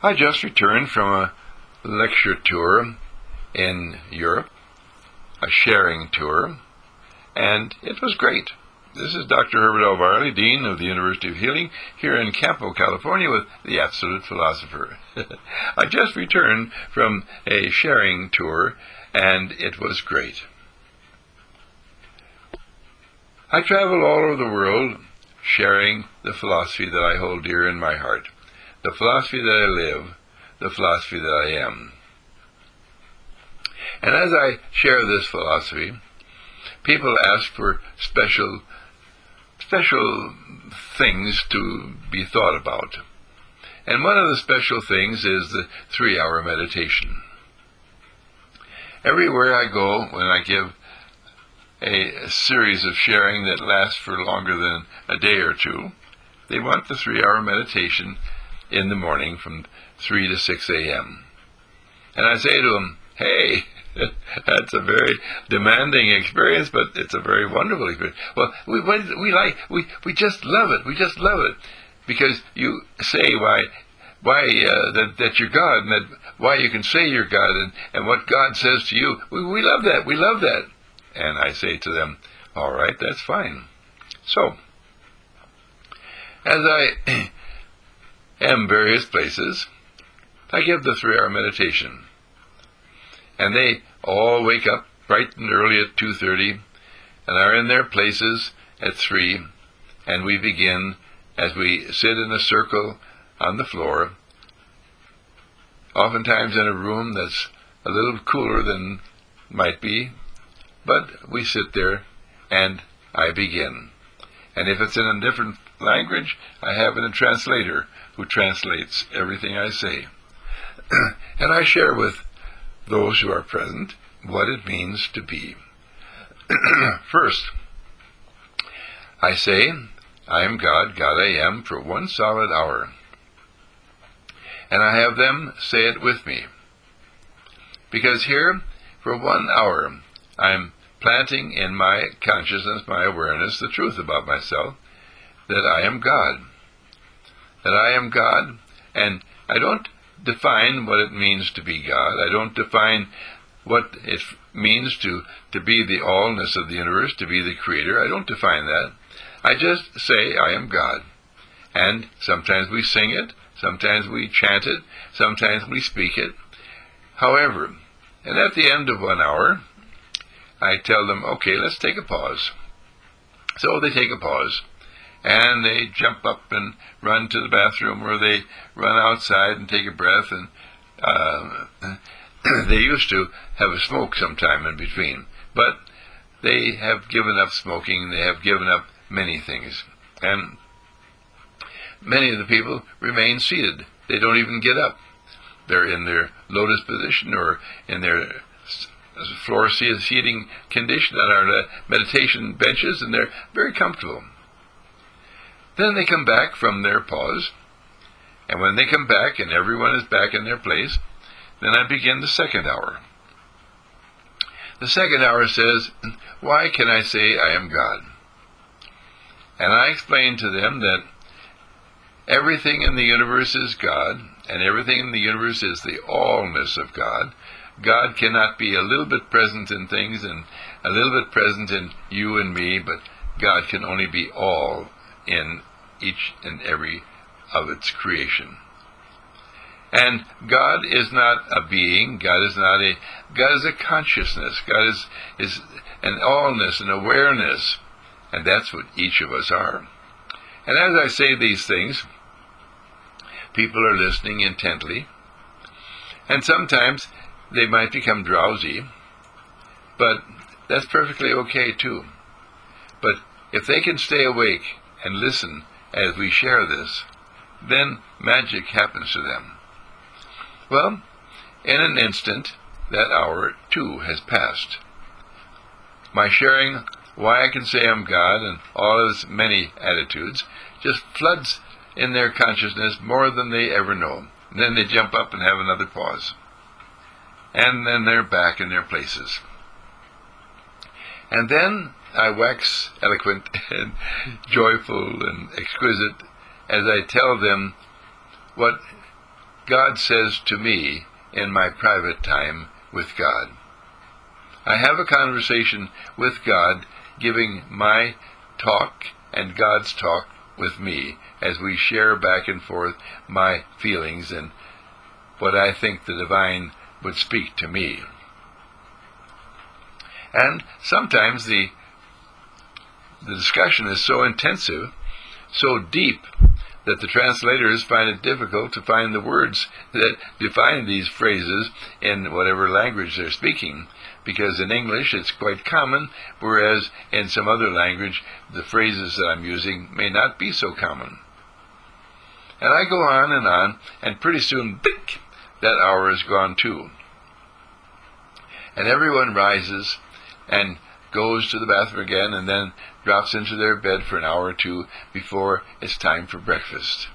I just returned from a lecture tour in Europe, a sharing tour, and it was great. This is Dr. Herbert L. Varley, Dean of the University of Healing, here in Campo, California, with the Absolute Philosopher. I just returned from a sharing tour, and it was great. I travel all over the world sharing the philosophy that I hold dear in my heart, the philosophy that I live, the philosophy that I am. And as I share this philosophy, people ask for special things to be thought about. And one of the special things is the 3-hour meditation. Everywhere I go, when I give a series of sharing that lasts for longer than a day or two, they want the 3-hour meditation in the morning from 3 to 6 a.m. And I say to them, hey, that's a very demanding experience, but it's a very wonderful experience. Well, we just love it. We just love it because you say that you're God, and that why you can say you're God, and what God says to you. We love that. We love that. And I say to them, all right, that's fine. So, as I am various places, I give the 3-hour meditation. And they all wake up bright and early at 2:30 and are in their places at 3, and we begin as we sit in a circle on the floor, oftentimes in a room that's a little cooler than might be, but we sit there and I begin. And if it's in a different language, I have a translator who translates everything I say. And I share with those who are present what it means to be. First, I say, I am God, God I am, for 1 solid hour. And I have them say it with me. Because here, for 1 hour, I'm planting in my consciousness, my awareness, the truth about myself, that I am God. That I am God, and I don't define what it means to be God. I don't define what it means to be the allness of the universe, to be the creator. I don't define that. I just say I am God. And sometimes we sing it, sometimes we chant it, sometimes we speak it. However, and at the end of 1 hour, I tell them, okay, let's take a pause. So they take a pause, and they jump up and run to the bathroom, or they run outside and take a breath, and they used to have a smoke sometime in between. But they have given up smoking, they have given up many things. And many of the people remain seated. They don't even get up. They're in their lotus position or in their floor seating condition on our meditation benches, and they're very comfortable. Then they come back from their pause, and when they come back and everyone is back in their place, then I begin the 2nd hour. The 2nd hour says, why can I say I am God? And I explain to them that everything in the universe is God, and everything in the universe is the allness of God. God cannot be a little bit present in things and a little bit present in you and me, but God can only be all in each and every of its creation. And God is not a being, God is a consciousness, God is an allness, an awareness, and that's what each of us are. And as I say these things, people are listening intently, and sometimes they might become drowsy, but that's perfectly okay too. But if they can stay awake and listen as we share this, then magic happens to them. Well, in an instant, that hour too has passed. My sharing why I can say I'm God and all of its many attitudes just floods in their consciousness more than they ever know. And then they jump up and have another pause. And then they're back in their places. And then I wax eloquent and joyful and exquisite as I tell them what God says to me in my private time with God. I have a conversation with God, giving my talk and God's talk with me as we share back and forth my feelings and what I think the divine would speak to me. And sometimes the discussion is so intensive, so deep, that the translators find it difficult to find the words that define these phrases in whatever language they're speaking, because in English it's quite common, whereas in some other language the phrases that I'm using may not be so common. And I go on, and pretty soon, bink, that hour is gone too. And everyone rises and goes to the bathroom again, and then drops into their bed for an hour or two before it's time for breakfast.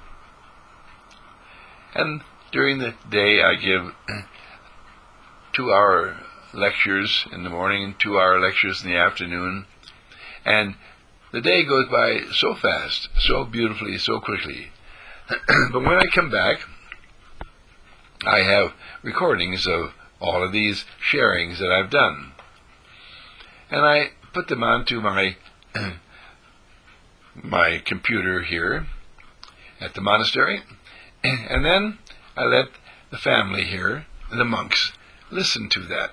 And during the day I give 2-hour lectures in the morning and 2-hour lectures in the afternoon, and the day goes by so fast, so beautifully, so quickly. But when I come back, I have recordings of all of these sharings that I've done, and I put them onto my computer here at the monastery, and then I let the family here, the monks, listen to that.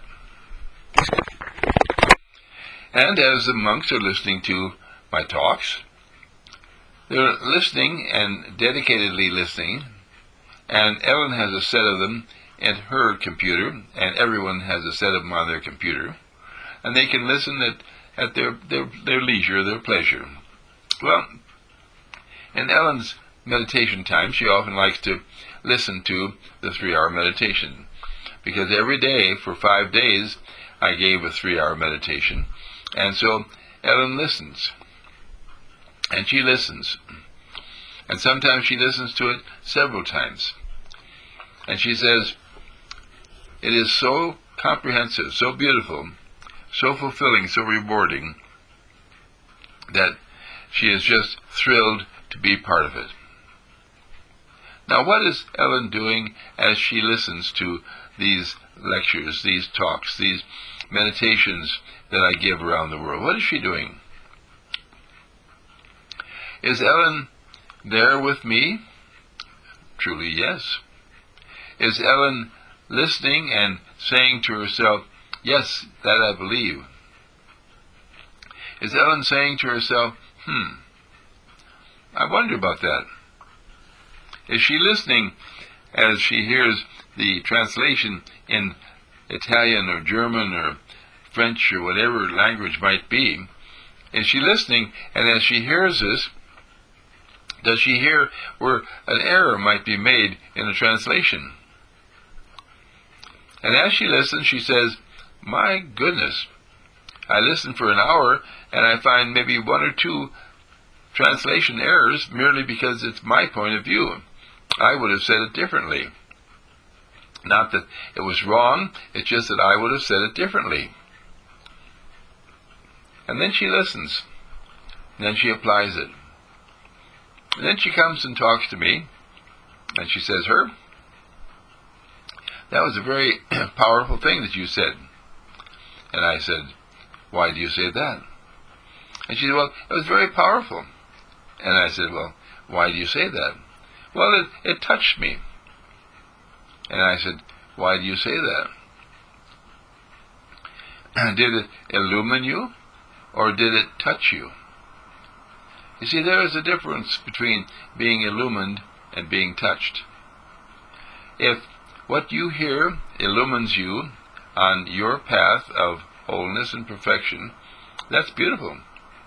And as the monks are listening to my talks, they're listening and dedicatedly listening, and Ellen has a set of them in her computer, and everyone has a set of them on their computer, and they can listen at their leisure, their pleasure. Well, in Ellen's meditation time, she often likes to listen to the 3-hour meditation, because every day for 5 days I gave a 3-hour meditation, and so Ellen listens, and she listens, and sometimes she listens to it several times, and she says, it is so comprehensive, so beautiful, so fulfilling, so rewarding, that she is just thrilled to be part of it. Now, what is Ellen doing as she listens to these lectures, these talks, these meditations that I give around the world? What is she doing? Is Ellen there with me? Truly, yes. Is Ellen listening and saying to herself, yes, that I believe? Is Ellen saying to herself, I wonder about that? Is she listening as she hears the translation in Italian or German or French or whatever language might be? Is she listening, and as she hears this, does she hear where an error might be made in a translation? And as she listens, she says, my goodness, I listened for an hour and I find maybe 1 or 2 translation errors merely because it's my point of view. I would have said it differently. Not that it was wrong, it's just that I would have said it differently. And then she listens. And then she applies it. And then she comes and talks to me, and she says, Herb, that was a very powerful thing that you said. And I said, why do you say that? And she said, well, it was very powerful. And I said, well, why do you say that? Well, it touched me. And I said, why do you say that? Did it illumine you, or did it touch you? You see, there is a difference between being illumined and being touched. If what you hear illumines you on your path of wholeness and perfection, that's beautiful.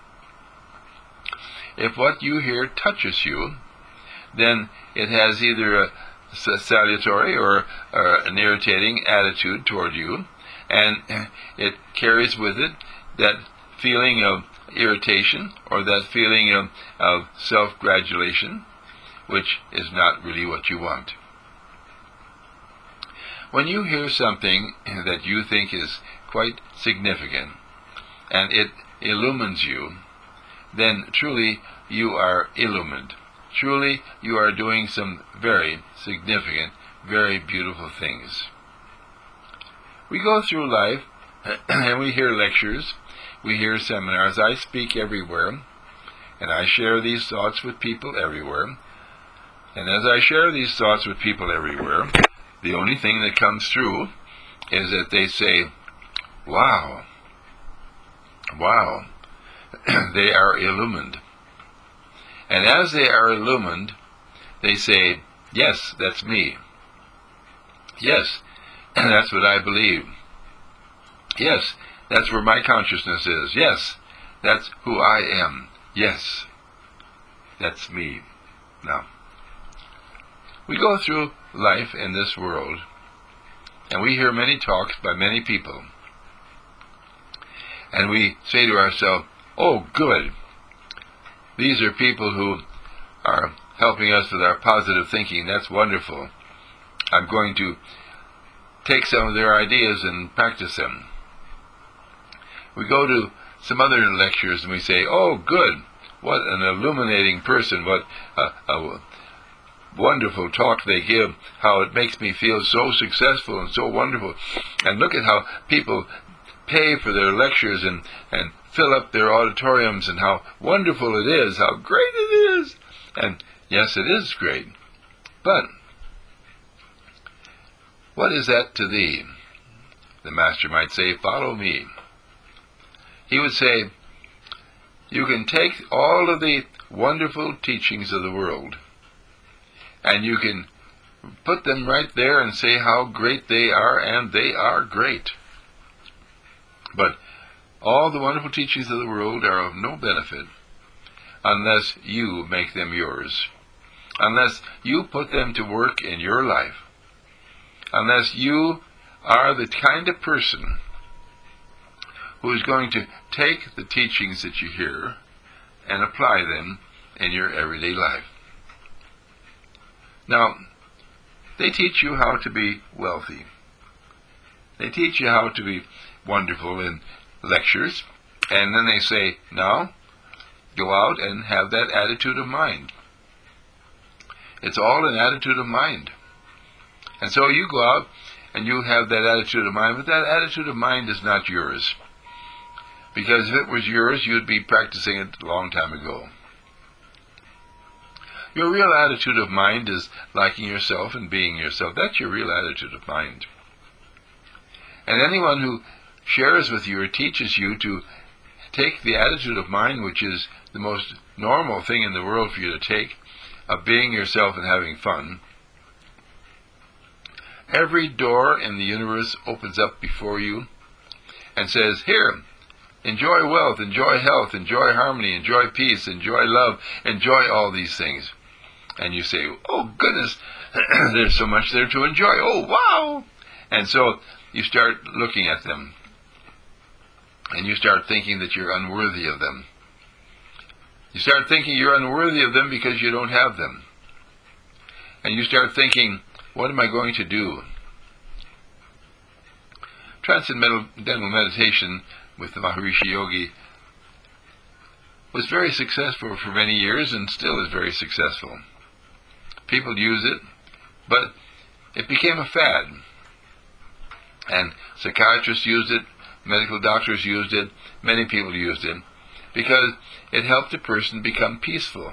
If what you hear touches you, then it has either a salutary or an irritating attitude toward you, and it carries with it that feeling of irritation or that feeling of self-gratulation, which is not really what you want. When you hear something that you think is quite significant and it illumines you, then truly you are illumined. Truly you are doing some very significant, very beautiful things. We go through life and we hear lectures, we hear seminars. I speak everywhere, and I share these thoughts with people everywhere. And as I share these thoughts with people everywhere, the only thing that comes through is that they say, wow, wow, they are illumined. And as they are illumined, they say, yes, that's me. Yes, that's what I believe. Yes, that's where my consciousness is. Yes, that's who I am. Yes, that's me. Now, we go through life in this world, and we hear many talks by many people, and we say to ourselves, oh, good, these are people who are helping us with our positive thinking. That's wonderful. I'm going to take some of their ideas and practice them. We go to some other lectures and we say, oh, good, what an illuminating person, what a wonderful talk they give, how it makes me feel so successful and so wonderful. And look at how people pay for their lectures and fill up their auditoriums, and how wonderful it is, how great it is. And yes, it is great. But what is that to thee? The Master might say, follow me. He would say, you can take all of the wonderful teachings of the world, and you can put them right there and say how great they are, and they are great. But all the wonderful teachings of the world are of no benefit unless you make them yours, unless you put them to work in your life, unless you are the kind of person who is going to take the teachings that you hear and apply them in your everyday life. Now, they teach you how to be wealthy. They teach you how to be wonderful in lectures, and then they say, now, go out and have that attitude of mind. It's all an attitude of mind. And so you go out and you have that attitude of mind, but that attitude of mind is not yours. Because if it was yours, you'd be practicing it a long time ago. Your real attitude of mind is liking yourself and being yourself. That's your real attitude of mind. And anyone who shares with you or teaches you to take the attitude of mind, which is the most normal thing in the world for you to take, of being yourself and having fun, every door in the universe opens up before you and says, here, enjoy wealth, enjoy health, enjoy harmony, enjoy peace, enjoy love, enjoy all these things. And you say, oh goodness, there's so much there to enjoy. Oh, wow! And so you start looking at them, and you start thinking that you're unworthy of them. You start thinking you're unworthy of them because you don't have them. And you start thinking, what am I going to do? Transcendental meditation with the Maharishi Yogi was very successful for many years and still is very successful. People use it, but it became a fad. And psychiatrists used it, medical doctors used it, many people used it, because it helped a person become peaceful.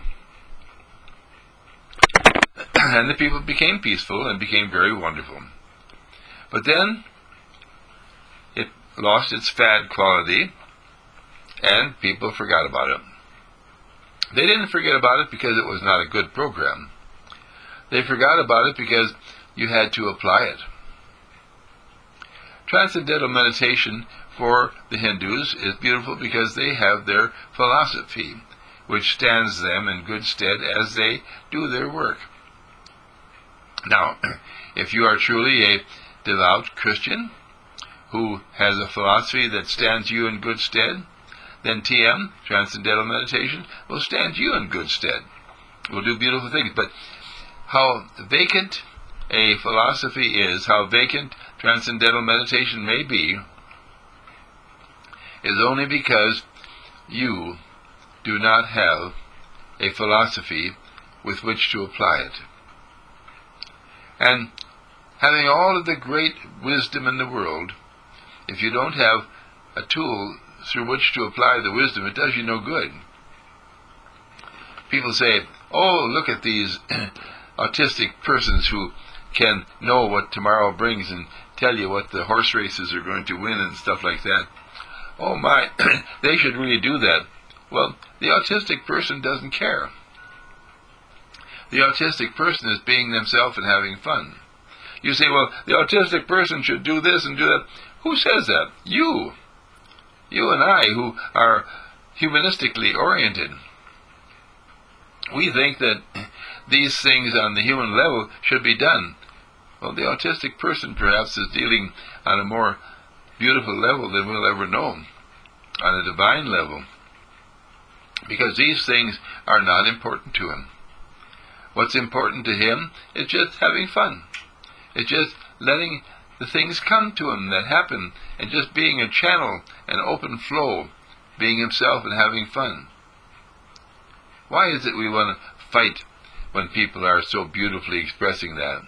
And the people became peaceful and became very wonderful. But then it lost its fad quality, and people forgot about it. They didn't forget about it because it was not a good program. They forgot about it because you had to apply it. Transcendental meditation for the Hindus is beautiful because they have their philosophy, which stands them in good stead as they do their work. Now, if you are truly a devout Christian who has a philosophy that stands you in good stead, then TM, Transcendental Meditation, will stand you in good stead. Will do beautiful things. But how vacant a philosophy is, how vacant Transcendental Meditation may be, is only because you do not have a philosophy with which to apply it. And Having all of the great wisdom in the world, if you don't have a tool through which to apply the wisdom, it does you no good. People say, oh, look at these autistic persons who can know what tomorrow brings and tell you what the horse races are going to win and stuff like that. Oh my, they should really do that. Well, the autistic person doesn't care. The autistic person is being themselves and having fun. You say, well, the autistic person should do this and do that. Who says that? You. You and I, who are humanistically oriented. We think that these things on the human level should be done. Well, the autistic person perhaps is dealing on a more beautiful level than we'll ever know, on a divine level, because these things are not important to him. What's important to him is just having fun. It's just letting the things come to him that happen, and just being a channel, an open flow, being himself and having fun. Why is it we want to fight when people are so beautifully expressing that?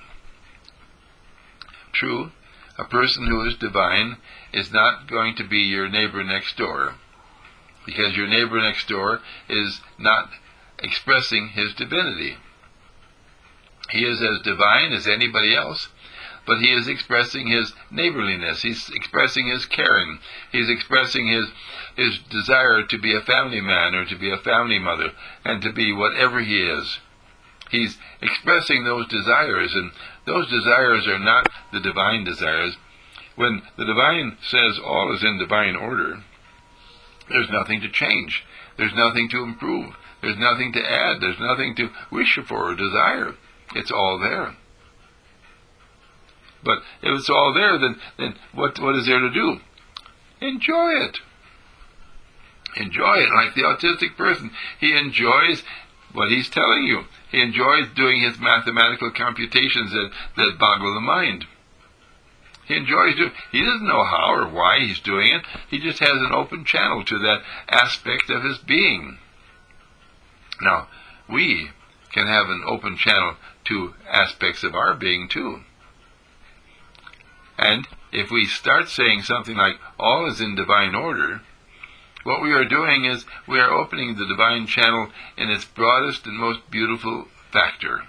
True, a person who is divine is not going to be your neighbor next door, because your neighbor next door is not expressing his divinity. He is as divine as anybody else, but he is expressing his neighborliness. He's expressing his caring. He's expressing his desire to be a family man or to be a family mother and to be whatever he is. He's expressing those desires, and those desires are not the divine desires. When the divine says all is in divine order, there's nothing to change. There's nothing to improve. There's nothing to add. There's nothing to wish for or desire. It's all there. But if it's all there, then what is there to do? Enjoy it. Enjoy it. Like the autistic person, he enjoys what he's telling you. He enjoys doing his mathematical computations that boggle the mind. He enjoys doing. He doesn't know how or why he's doing it. He just has an open channel to that aspect of his being. Now, we can have an open channel to aspects of our being too. And if we start saying something like, all is in divine order, what we are doing is we are opening the divine channel in its broadest and most beautiful factor.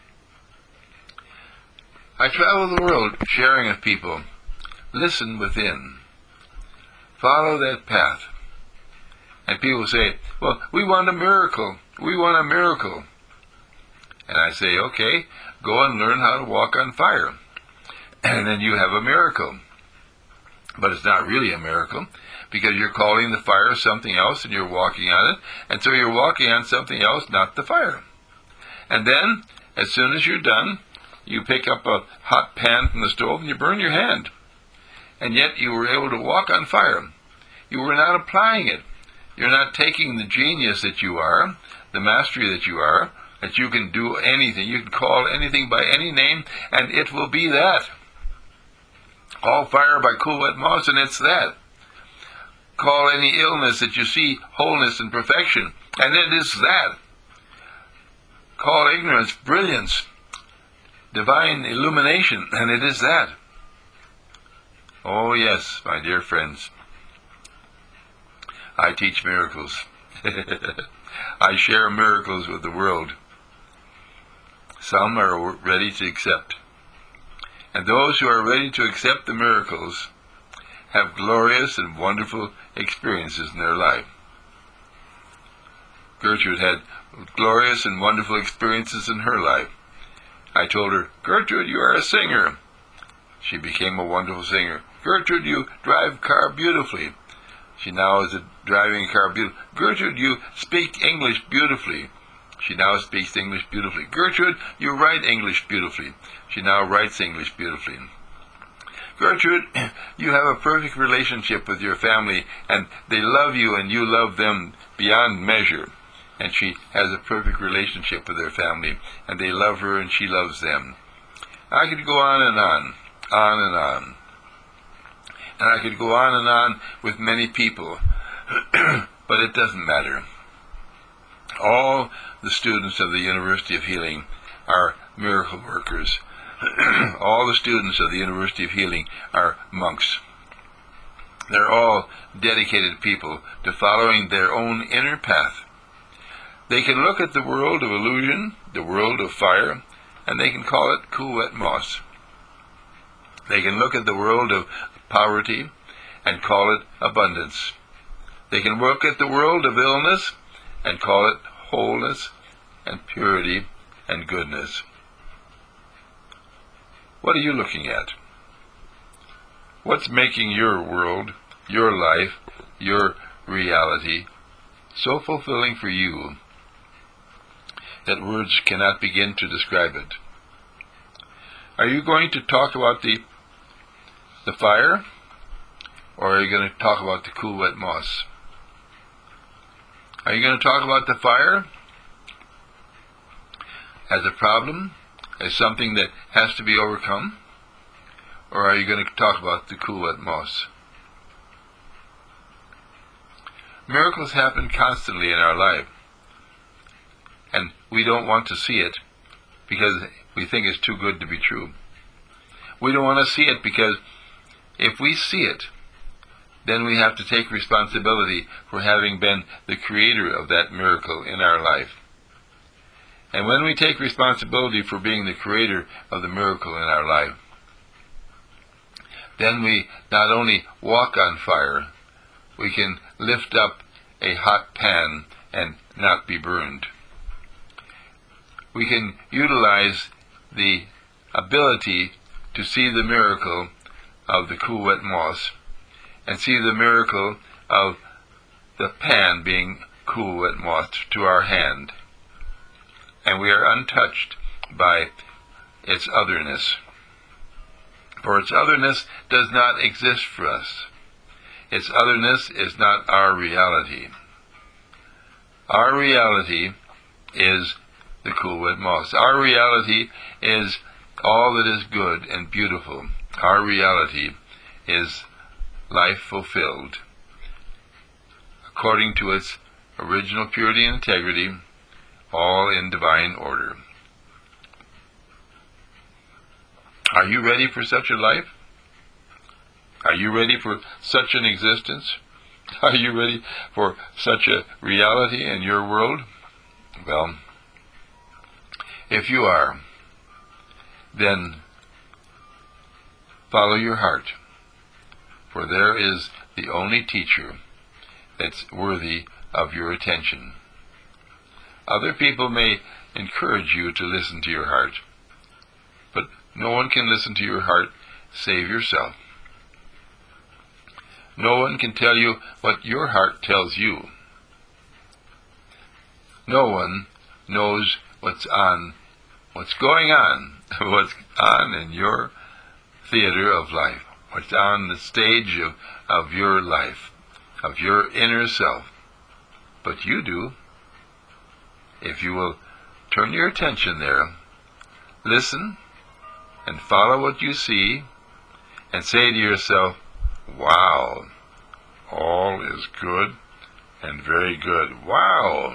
I travel the world sharing with people. Listen within. Follow that path. And people say, well, we want a miracle. We want a miracle. And I say, okay, go and learn how to walk on fire. And then you have a miracle. But it's not really a miracle, because you're calling the fire something else and you're walking on it. And so you're walking on something else, not the fire. And then, as soon as you're done, you pick up a hot pan from the stove and you burn your hand. And yet you were able to walk on fire. You were not applying it. You're not taking the genius that you are, the mastery that you are, that you can do anything. You can call anything by any name, and it will be that. Call fire by cool wet moss, and it's that. Call any illness that you see wholeness and perfection, and it is that. Call ignorance brilliance, divine illumination, and it is that. Oh yes, my dear friends, I teach miracles. I share miracles with the world. Some are ready to accept. And those who are ready to accept the miracles have glorious and wonderful experiences in their life. Gertrude had glorious and wonderful experiences in her life. I told her, Gertrude, you are a singer. She became a wonderful singer. Gertrude, you drive a car beautifully. She now is driving a car beautifully. Gertrude, you speak English beautifully. She now speaks English beautifully. Gertrude, you write English beautifully. She now writes English beautifully. Gertrude, you have a perfect relationship with your family, and they love you and you love them beyond measure. And she has a perfect relationship with her family, and they love her and she loves them. I could go on and on and on. And I could go on and on with many people, but it doesn't matter. All the students of the University of Healing are miracle workers. All the students of the University of Healing are monks. They're all dedicated people to following their own inner path. They can look at the world of illusion, the world of fire, and they can call it cool, wet moss. They can look at the world of poverty and call it abundance. They can look at the world of illness and call it wholeness and purity and goodness. What are you looking at? What's making your world, your life, your reality so fulfilling for you that words cannot begin to describe it? Are you going to talk about the fire, or are you going to talk about the cool, wet moss? Are you going to talk about the fire as a problem, as something that has to be overcome? Or are you going to talk about the cool, wet moss? Miracles happen constantly in our life, and we don't want to see it because we think it's too good to be true. We don't want to see it because if we see it, then we have to take responsibility for having been the creator of that miracle in our life. And when we take responsibility for being the creator of the miracle in our life, then we not only walk on fire, we can lift up a hot pan and not be burned. We can utilize the ability to see the miracle of the cool, wet moss and see the miracle of the pan being cool, wet moss to our hand. And we are untouched by its otherness. For its otherness does not exist for us. Its otherness is not our reality. Our reality is the cool, wet moss. Our reality is all that is good and beautiful. Our reality is life fulfilled according to its original purity and integrity, all in divine order. Are you ready for such a life? Are you ready for such an existence? Are you ready for such a reality in your world? Well, if you are, then follow your heart, for there is the only teacher that's worthy of your attention. Other people may encourage you to listen to your heart, but no one can listen to your heart save yourself. No one can tell you what your heart tells you. No one knows what's going on, what's on in your theater of life, what's on the stage of your life, of your inner self. But you do. If you will turn your attention there, listen, and follow what you see, and say to yourself, wow, all is good and very good. Wow,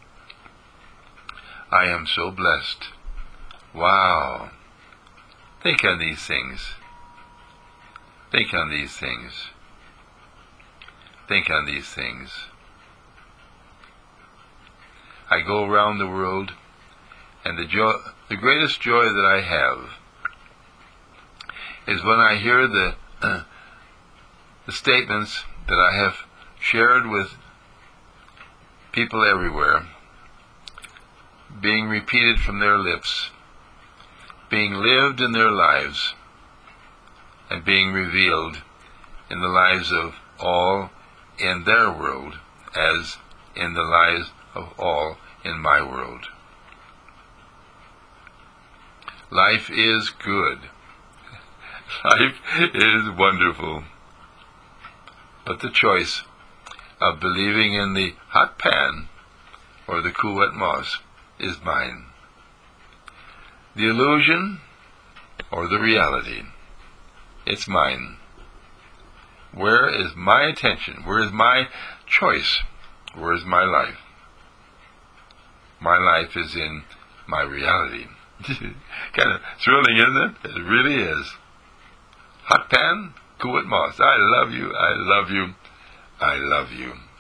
I am so blessed. Wow. Think on these things. Think on these things. Think on these things. I go around the world, and the greatest joy that I have is when I hear the statements that I have shared with people everywhere being repeated from their lips, being lived in their lives, and being revealed in the lives of all in their world as in the lives of all in my world. Life is good. Life is wonderful. But the choice of believing in the hot pan or the cool, wet moss is mine. The illusion or the reality, it's mine. Where is my attention? Where is my choice? Where is my life? My life is in my reality. Kind of thrilling, isn't it? It really is. Hot pan, Kuwait Moss. I love you, I love you, I love you.